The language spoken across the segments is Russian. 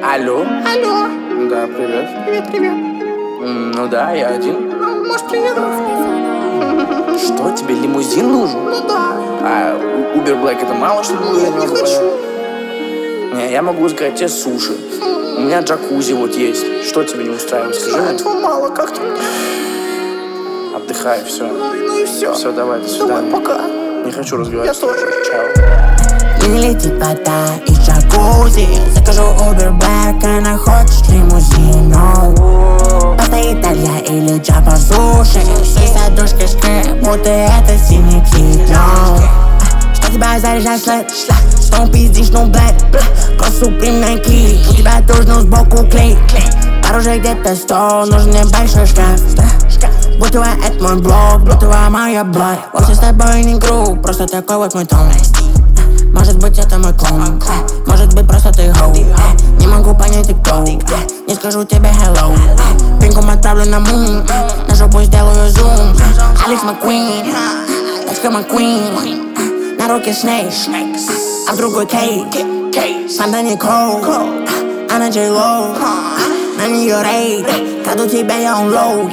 Алло? Алло. Да, привет. Привет. Ну да, я один. Может, приеду? Что, тебе лимузин нужен? Ну да. А Uber Black это мало, что ли? Я не хочу. Не, я могу заказать тебе суши. У меня джакузи вот есть. Что тебе не устраивает, скажи мне? Этого мало как-то. Отдыхай, все. Ну и все. Все, давай, до Давай, свидания. пока. Не хочу разговаривать. Я тоже. Чао. Не летит вода из джакузи. Закажу Uber Black, она хочет лимузин. Постоит Италья или Джапа суши. Есть одушка шкры, будто это синий кит. Что тебя заряжает слэт? Что пиздишь, ну блэк. Просто Supreme Nike. У тебя должно сбоку клей. Оружие где-то 100, нужен небольшой шкаф. Будто это мой блог, будто моя блог. Вовсе с тобой не гру, просто такой вот мой тон. Может быть это мой клон, может быть просто ты хоу. Не могу понять ты кто, не скажу тебе hello. Пинком отправлю на мун, на жопу сделаю зум. Алекс Маккуин, тачка Маккуин. На руке Снейк, а в другой Кейт. Санда Никол, а на Джей Лоу. На нее рейд, краду тебя я он лоу,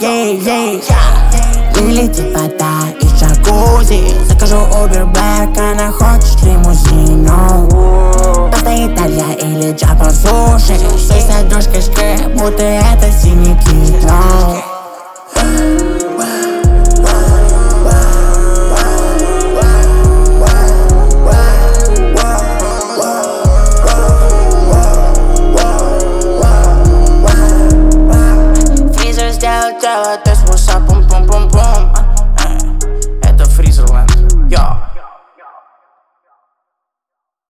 Не летит вода из джакузи. Закажу Uber Black, она хочет лимузин. Постоит Италья или Джапа суши. Есть одушка шкры, будто